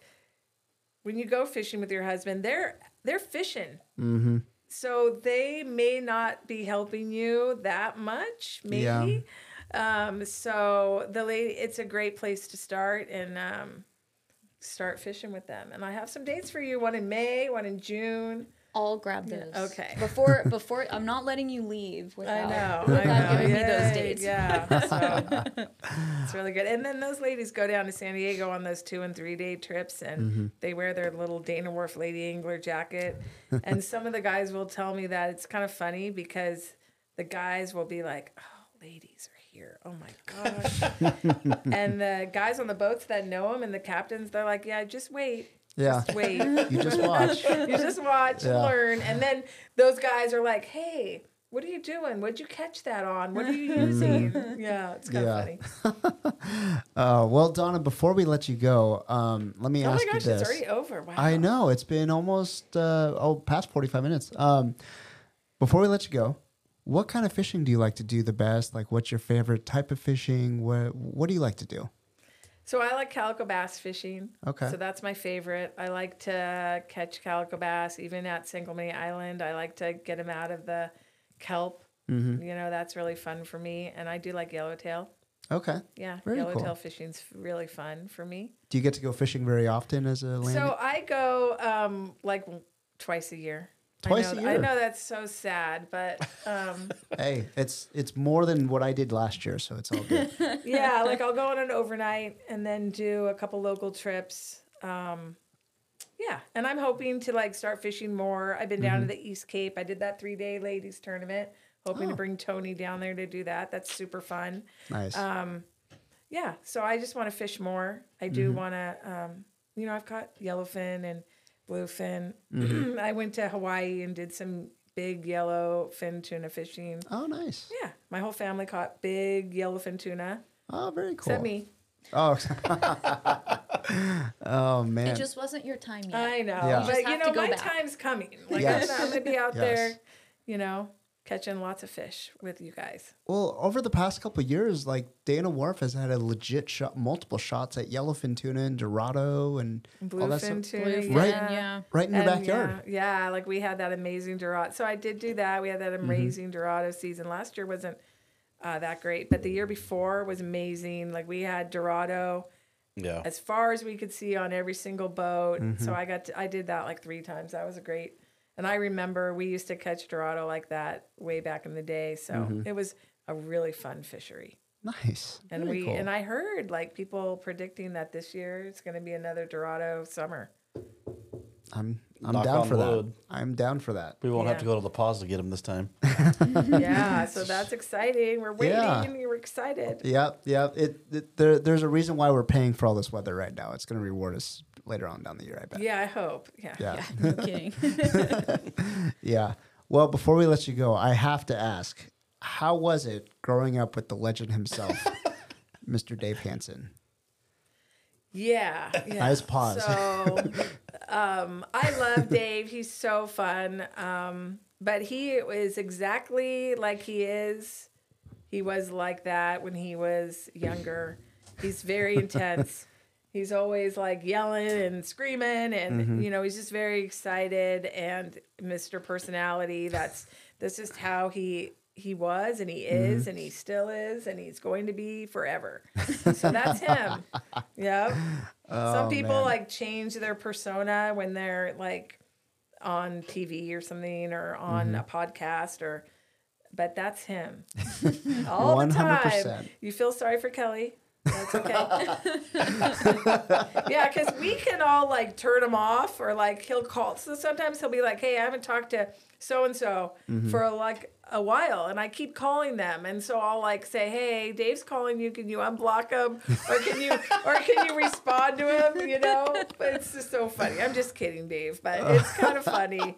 when you go fishing with your husband, they're they're fishing. Mm-hmm. So they may not be helping you that much, maybe. Um, so the lady, it's a great place to start and um, start fishing with them. And I have some dates for you. One in May, one in June. I'll grab those. Okay. Before before I'm not letting you leave I without, know. without I know. giving me Yay, those dates. Yeah. So it's really good. And then those ladies go down to San Diego on those two and three day trips and Mm-hmm. they wear their little Dana Wharf Lady Angler jacket. And some of the guys will tell me that it's kind of funny because the guys will be like, oh, ladies are here. Oh my gosh. And the guys on the boats that know them and the captains, they're like, yeah, just wait. Yeah. Just wait. You just watch. You just watch and Yeah. learn. And then those guys are like, hey, what are you doing? What'd you catch that on? What are you using? Yeah, it's kind of Yeah. funny. Uh, well, Donna, before we let you go, um, let me Oh my ask gosh, you it's this. already over. Wow. I know it's been almost uh, oh past forty-five minutes. Um, before we let you go, what kind of fishing do you like to do the best? Like, what's your favorite type of fishing? What What do you like to do? So I like calico bass fishing. Okay. So that's my favorite. I like to catch calico bass, even at Sangomay Island. I like to get them out of the kelp. Mm-hmm. You know, that's really fun for me. And I do like yellowtail. Okay. Yeah, Very yellowtail cool. fishing's really fun for me. Do you get to go fishing very often as a land? So I go um, like twice a year. Twice I know, a year? I know that's so sad, but um, Hey, it's it's more than what I did last year, so it's all good. yeah, like I'll go on an overnight and then do a couple local trips. Um, yeah, and I'm hoping to like start fishing more. I've been down to the East Cape. I did that three day ladies tournament. Hoping to Oh. bring Tony down there to do that. That's super fun. Nice. Um, yeah, so I just want to fish more. I do want to, um, you know, I've caught yellowfin and bluefin. I went to Hawaii and did some big yellowfin tuna fishing. oh, nice. Yeah, my whole family caught big yellowfin tuna. Oh, very cool. Except me. Oh, oh man. It just wasn't your time yet. I know, Yeah. You but just you have know, to go my back. time's coming. Like Yes. I'm, I'm gonna be out Yes. there, you know, catching lots of fish with you guys. Well, over the past couple of years, like Dana Wharf has had a legit shot, multiple shots at yellowfin tuna and Dorado and all that Bluefin stuff. tuna, Bluefin, Right. yeah. Right in your And backyard. Yeah, yeah, like we had that amazing Dorado. So I did do that. We had that Mm-hmm. amazing Dorado season. Last year wasn't uh, that great, but the year before was amazing. Like we had Dorado Yeah. as far as we could see on every single boat. Mm-hmm. So I got to, I did that like three times. That was a great. And I remember we used to catch Dorado like that way back in the day. So Mm-hmm. it was a really fun fishery. Nice. And Very we cool. and I heard like people predicting that this year it's going to be another Dorado summer. I'm I'm Knock down on for wood. that. I'm down for that. We won't have Yeah. to go to the pause to get him this time. Yeah, so that's exciting. We're waiting. Yeah. We're excited. Yep, yep. It, it there there's a reason why we're paying for all this weather right now. It's going to reward us later on down the year, I bet. Yeah, I hope. Yeah. Yeah. No kidding. Yeah. Well, before we let you go, I have to ask, how was it growing up with the legend himself, Mister Dave Hansen? Yeah. yeah. Nice pause. So, um, I love Dave. He's so fun. Um, but he is exactly like he is. He was like that when he was younger. He's very intense. He's always like yelling and screaming, and you know he's just very excited and Mister Personality. That's that's just how he he was, and he is, and he still is, and he's going to be forever. So that's him. Yep. Some people man. like change their persona when they're like on T V or something or on a podcast or, but that's him all the time. one hundred percent. You feel sorry for Kelly. That's okay. Yeah, because we can all like turn him off or like he'll call. So sometimes he'll be like, hey, I haven't talked to so and so for like a while and I keep calling them. And so I'll like say, hey, Dave's calling you. Can you unblock him? Or can you or can you respond to him? You know? But it's just so funny. I'm just kidding, Dave, but it's kind of funny.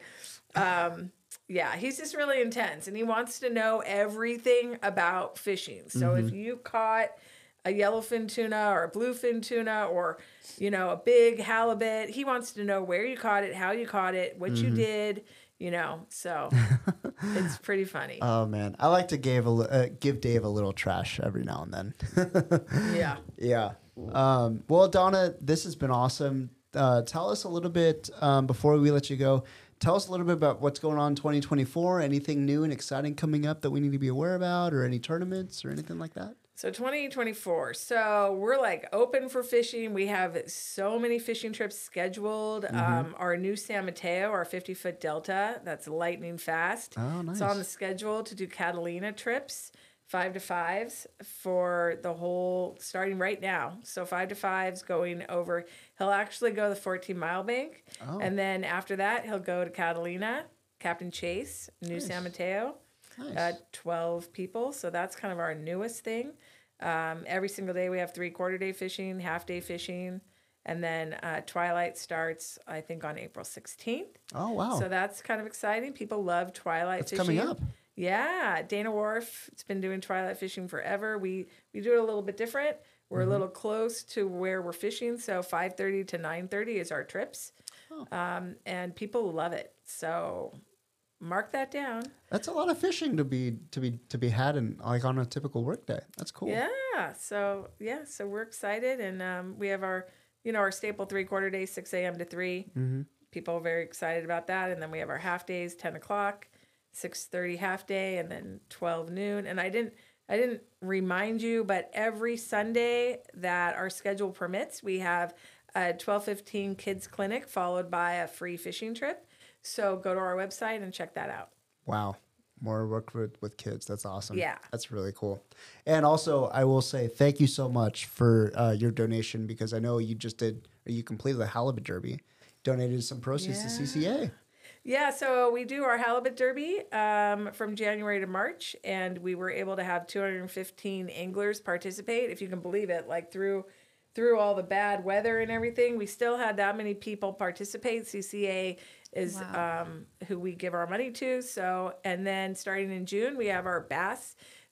Um, yeah, he's just really intense and he wants to know everything about fishing. So if you caught a yellowfin tuna or a bluefin tuna or, you know, a big halibut, he wants to know where you caught it, how you caught it, what you did, you know. So it's pretty funny. Oh man, I like to give a li- uh, give Dave a little trash every now and then. Yeah. Yeah. Um, well, Donna, this has been awesome. Uh, tell us a little bit um, before we let you go. Tell us a little bit about what's going on in twenty twenty-four. Anything new and exciting coming up that we need to be aware about, or any tournaments or anything like that? So twenty twenty-four. So we're like open for fishing. We have so many fishing trips scheduled. Um, our new San Mateo, our fifty foot Delta, that's lightning fast. Oh, nice. It's on the schedule to do Catalina trips, five to fives for the whole, starting right now. So five to fives going over. He'll actually go the fourteen mile bank. Oh. And then after that, he'll go to Catalina, Captain Chase, New San Mateo. Nice. Uh, twelve people. So that's kind of our newest thing. Um, every single day we have three quarter day fishing, half day fishing, and then uh, Twilight starts, I think, on April sixteenth. Oh wow. So that's kind of exciting. People love Twilight That's fishing. coming up. Yeah, Dana Wharf. It's been doing Twilight fishing forever. We we do it a little bit different. We're Mm-hmm. a little close to where we're fishing. So five thirty to nine thirty is our trips, Oh. um, and people love it. So mark that down. That's a lot of fishing to be to be to be had in like on a typical work day. That's cool. Yeah. So yeah. So we're excited, and um, we have our, you know, our staple three quarter days, six a.m. to three. Mm-hmm. People are very excited about that, and then we have our half days, ten o'clock, six thirty half day, and then twelve noon. And I didn't, I didn't remind you, but every Sunday that our schedule permits, we have a twelve fifteen kids clinic followed by a free fishing trip. So go to our website and check that out. Wow. More work with, with kids. That's awesome. Yeah. That's really cool. And also, I will say thank you so much for uh, your donation because I know you just did, or you completed the halibut derby, donated some proceeds to C C A. Yeah, so we do our halibut derby um, from January to March, and we were able to have two hundred fifteen anglers participate, if you can believe it, like through through all the bad weather and everything. We still had that many people participate. C C A is Wow. um, who we give our money to. So, and then starting in June, we have our bass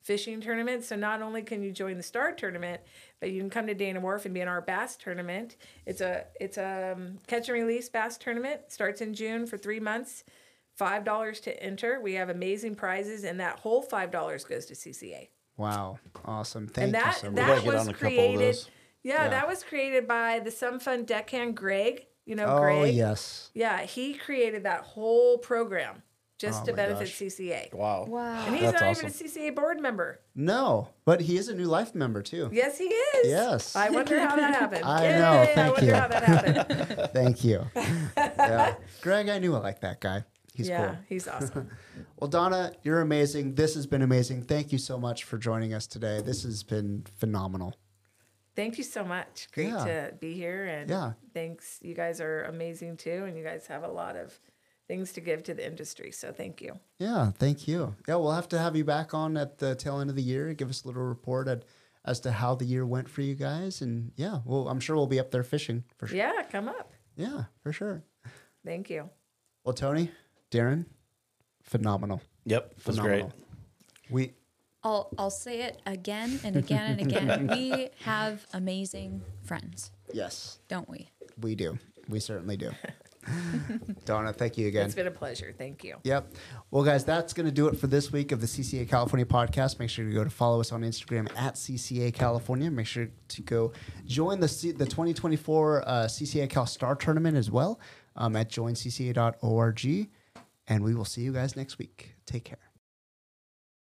fishing tournament. So not only can you join the Star Tournament, but you can come to Dana Wharf and be in our bass tournament. It's a it's a um, catch and release bass tournament. Starts in June for three months. five dollars to enter. We have amazing prizes, and that whole five dollars goes to C C A. Wow. Awesome. Thank And that you so much. gotta that get was on a couple of created. those. Yeah, Yeah. that was created by the Some Fun deckhand Greg. You know Oh, Greg. yes. Yeah, he created that whole program just Oh to my benefit gosh. C C A. Wow. Wow. And he's That's not awesome. even a C C A board member. No, but he is a new life member too. Yes, he is. Yes. I wonder how that happened. I Yay, know, I thank wonder you. how that happened. Thank you. Yeah. Greg, I knew I liked that guy. He's yeah, cool. he's awesome. Well, Donna, you're amazing. This has been amazing. Thank you so much for joining us today. This has been phenomenal. Thank you so much. Great Yeah. to be here. And Yeah. thanks. You guys are amazing too. And you guys have a lot of things to give to the industry. So thank you. Yeah, thank you. Yeah, we'll have to have you back on at the tail end of the year. Give us a little report at, as to how the year went for you guys. And yeah, well, I'm sure we'll be up there fishing for sure. Yeah, come up. Yeah, for sure. Thank you. Well, Tony, Darren, phenomenal. Yep. It was great. Phenomenal. We I'll I'll say it again and again and again. We have amazing friends, yes, don't we? we do. We certainly do. Donna, thank you again. It's been a pleasure. Thank you. Yep. Well, guys, that's going to do it for this week of the C C A California podcast. Make sure to go to follow us on Instagram at C C A California. Make sure to go join the C- the twenty twenty-four uh, C C A Cal Star Tournament as well um, at join c c a dot org. And we will see you guys next week. Take care.